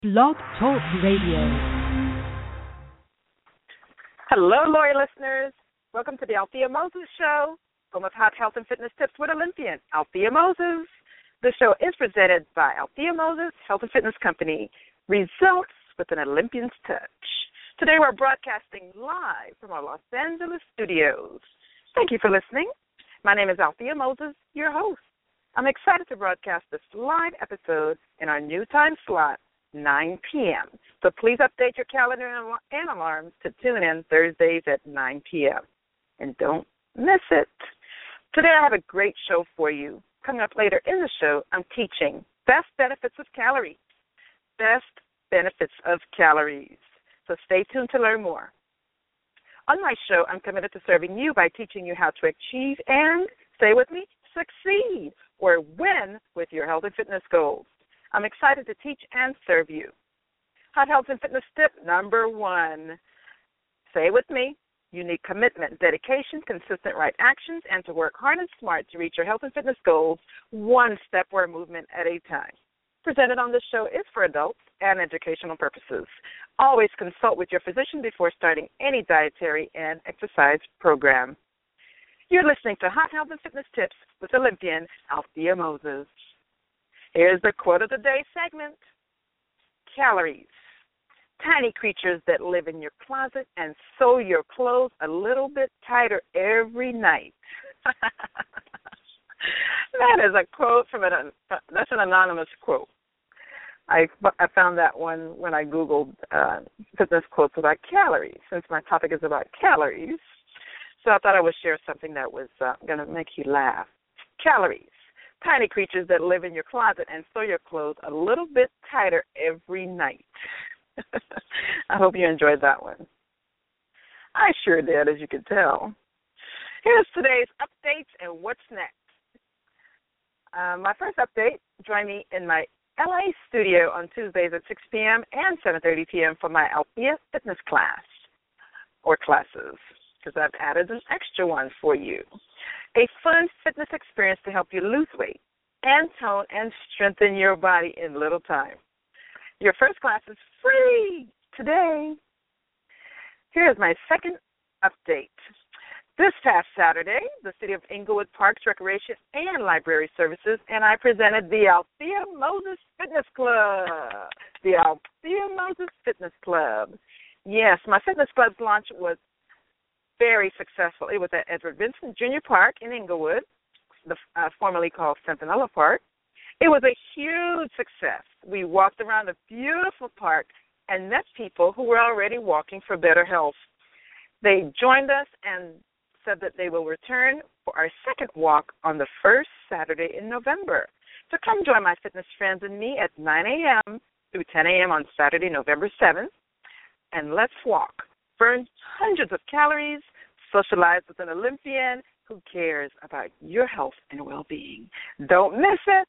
Blog Talk Radio. Hello, loyal listeners. Welcome to the Althea Moses Show, home of hot health and fitness tips with Olympian Althea Moses. The show is presented by Althea Moses Health and Fitness Company, results with an Olympian's touch. Today we're broadcasting live from our Los Angeles studios. Thank you for listening. My name is Althea Moses, your host. I'm excited to broadcast this live episode in our new time slot, 9 p.m. So please update your calendar and alarms to tune in Thursdays at 9 p.m. And don't miss it. Today I have a great show for you. Coming up later in the show, I'm teaching best benefits of calories. Best benefits of calories. So stay tuned to learn more. On my show, I'm committed to serving you by teaching you how to achieve and, say with me, succeed or win with your health and fitness goals. I'm excited to teach and serve you. Hot health and fitness tip number 1. Say with me, you need commitment, dedication, consistent right actions, and to work hard and smart to reach your health and fitness goals one step or movement at a time. Presented on this show is for adults and educational purposes. Always consult with your physician before starting any dietary and exercise program. You're listening to Hot Health and Fitness Tips with Olympian Althea Moses. Here's the quote of the day segment. Calories. Tiny creatures that live in your closet and sew your clothes a little bit tighter every night. That is a quote from that's an anonymous quote. I found that one when I Googled fitness quotes about calories, since my topic is about calories. So I thought I would share something that was going to make you laugh. Calories. Tiny creatures that live in your closet and sew your clothes a little bit tighter every night. I hope you enjoyed that one. I sure did, as you can tell. Here's today's updates and what's next. My first update, join me in my LA studio on Tuesdays at 6 p.m. and 7:30 p.m. for my Althea fitness class, or classes, because I've added an extra one for you. A fun fitness experience to help you lose weight and tone and strengthen your body in little time. Your first class is free today. Here's my second update. This past Saturday, the City of Inglewood Parks Recreation and Library Services and I presented the Althea Moses Fitness Club. The Althea Moses Fitness Club. Yes, my fitness club's launch was very successful. It was at Edward Vincent Jr. Park in Inglewood, formerly called Centinela Park. It was a huge success. We walked around a beautiful park and met people who were already walking for better health. They joined us and said that they will return for our second walk on the first Saturday in November. So come join my fitness friends and me at 9 a.m. through 10 a.m. on Saturday, November 7th, and let's walk. Burn hundreds of calories, socialize with an Olympian who cares about your health and well-being. Don't miss it.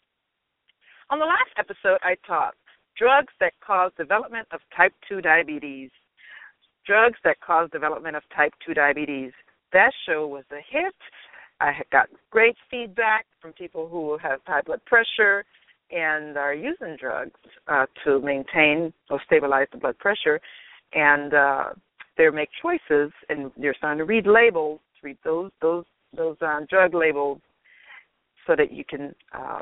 On the last episode, I taught drugs that cause development of type 2 diabetes. Drugs that cause development of type 2 diabetes. That show was a hit. I had got great feedback from people who have high blood pressure and are using drugs to maintain or stabilize the blood pressure. And they make choices, and you're starting to read labels, read those drug labels, so that you can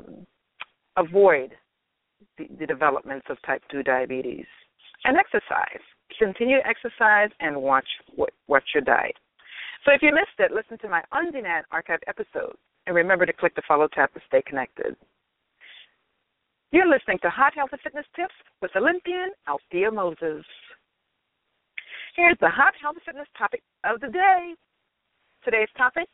avoid the developments of type 2 diabetes. And exercise. Continue to exercise and watch your diet. So if you missed it, listen to my on-demand archive episodes, and remember to click the follow tab to stay connected. You're listening to Hot Health and Fitness Tips with Olympian Althea Moses. Here's the Hot Health and Fitness topic of the day. Today's topic,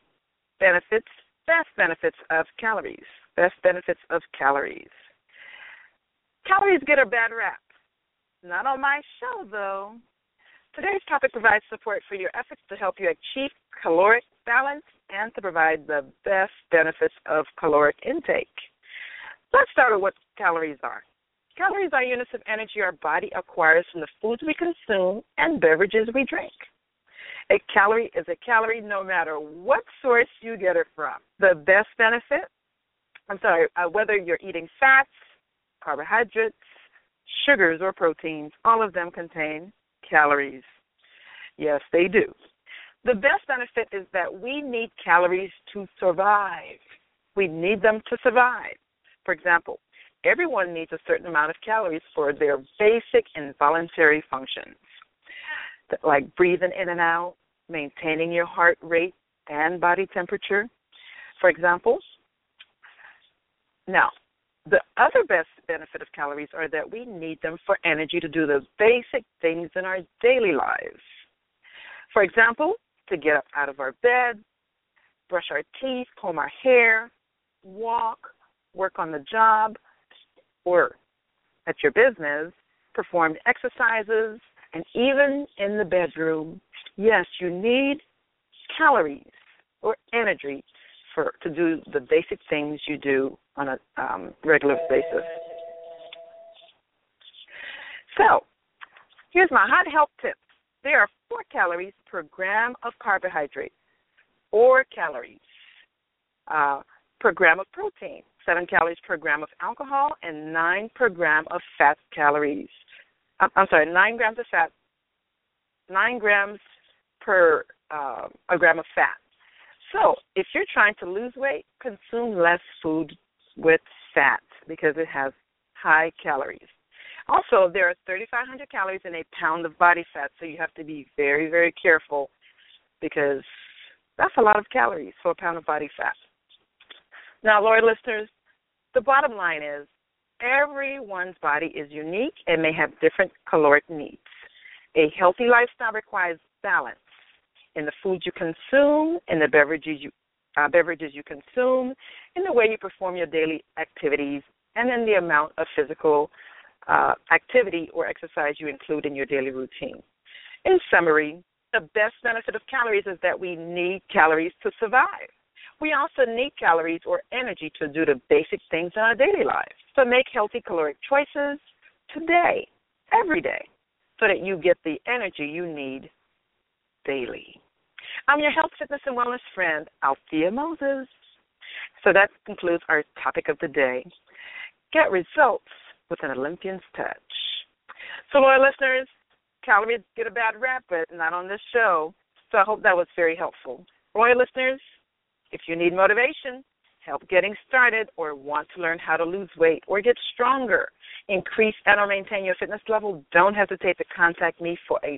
best benefits of calories. Best benefits of calories. Calories get a bad rap. Not on my show, though. Today's topic provides support for your efforts to help you achieve caloric balance and to provide the best benefits of caloric intake. Let's start with what calories are. Calories are units of energy our body acquires from the foods we consume and beverages we drink. A calorie is a calorie no matter what source you get it from. The best benefit, whether you're eating fats, carbohydrates, sugars, or proteins, all of them contain calories. Yes, they do. The best benefit is that we need calories to survive. We need them to survive. For example, everyone needs a certain amount of calories for their basic involuntary functions, like breathing in and out, maintaining your heart rate and body temperature, for example. Now, the other best benefit of calories are that we need them for energy to do the basic things in our daily lives. For example, to get up out of our bed, brush our teeth, comb our hair, walk, work on the job, or at your business, perform exercises, and even in the bedroom. Yes, you need calories or energy to do the basic things you do on a regular basis. So, here's my hot health tips. There are 4 calories per gram of carbohydrate, 4 calories per gram of protein, 7 calories per gram of alcohol, and 9 per gram of fat calories. 9 grams of fat, 9 grams per a gram of fat. So if you're trying to lose weight, consume less food with fat because it has high calories. Also, there are 3,500 calories in a pound of body fat, so you have to be very, very careful because that's a lot of calories for a pound of body fat. Now, loyal listeners, the bottom line is everyone's body is unique and may have different caloric needs. A healthy lifestyle requires balance in the food you consume, in the beverages you consume, in the way you perform your daily activities, and in the amount of physical activity or exercise you include in your daily routine. In summary, the best benefit of calories is that we need calories to survive. We also need calories or energy to do the basic things in our daily lives. So make healthy caloric choices today, every day, so that you get the energy you need daily. I'm your health, fitness, and wellness friend, Althea Moses. So that concludes our topic of the day. Get results with an Olympian's touch. So, loyal listeners, calories get a bad rap, but not on this show. So I hope that was very helpful. Loyal listeners, if you need motivation, help getting started, or want to learn how to lose weight or get stronger, increase and or maintain your fitness level, don't hesitate to contact me for a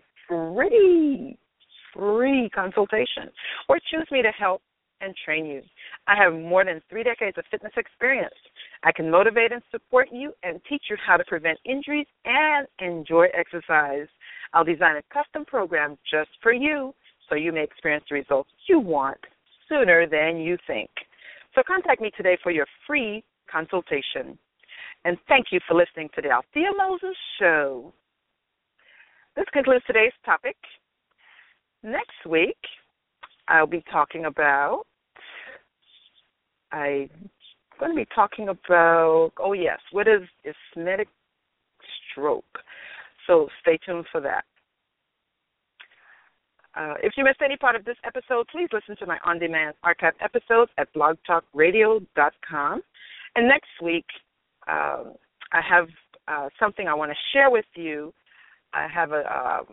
free consultation, or choose me to help and train you. I have more than 3 decades of fitness experience. I can motivate and support you and teach you how to prevent injuries and enjoy exercise. I'll design a custom program just for you so you may experience the results you want sooner than you think. So contact me today for your free consultation. And thank you for listening to the Althea Moses Show. This concludes today's topic. Next week, I'll be talking about, what is ischemic stroke. So stay tuned for that. If you missed any part of this episode, please listen to my on-demand archive episodes at blogtalkradio.com. And next week, I have something I want to share with you. I have a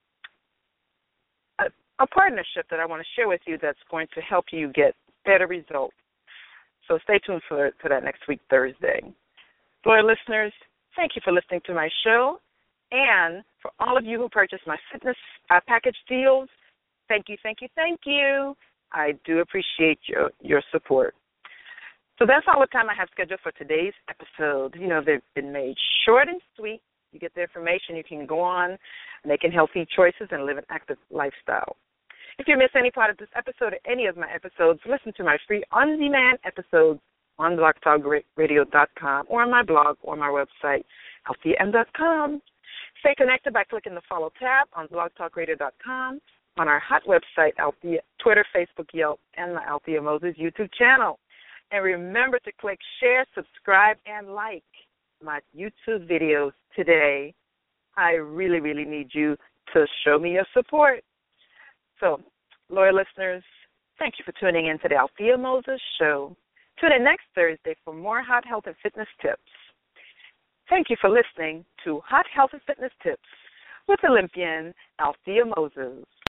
partnership that I want to share with you that's going to help you get better results. So stay tuned for that next week, Thursday. Loyal listeners, thank you for listening to my show. And for all of you who purchased my fitness package deals, thank you. I do appreciate your support. So that's all the time I have scheduled for today's episode. You know, they've been made short and sweet. You get the information. You can go on making healthy choices and live an active lifestyle. If you miss any part of this episode or any of my episodes, listen to my free on-demand episodes on blogtalkradio.com or on my blog or my website, altheam.com. Stay connected by clicking the follow tab on blogtalkradio.com, on our hot website, Althea, Twitter, Facebook, Yelp, and my Althea Moses YouTube channel. And remember to click share, subscribe, and like my YouTube videos today. I really, really need you to show me your support. So, loyal listeners, thank you for tuning in to the Althea Moses Show. Tune in next Thursday for more hot health and fitness tips. Thank you for listening to Hot Health and Fitness Tips with Olympian Althea Moses.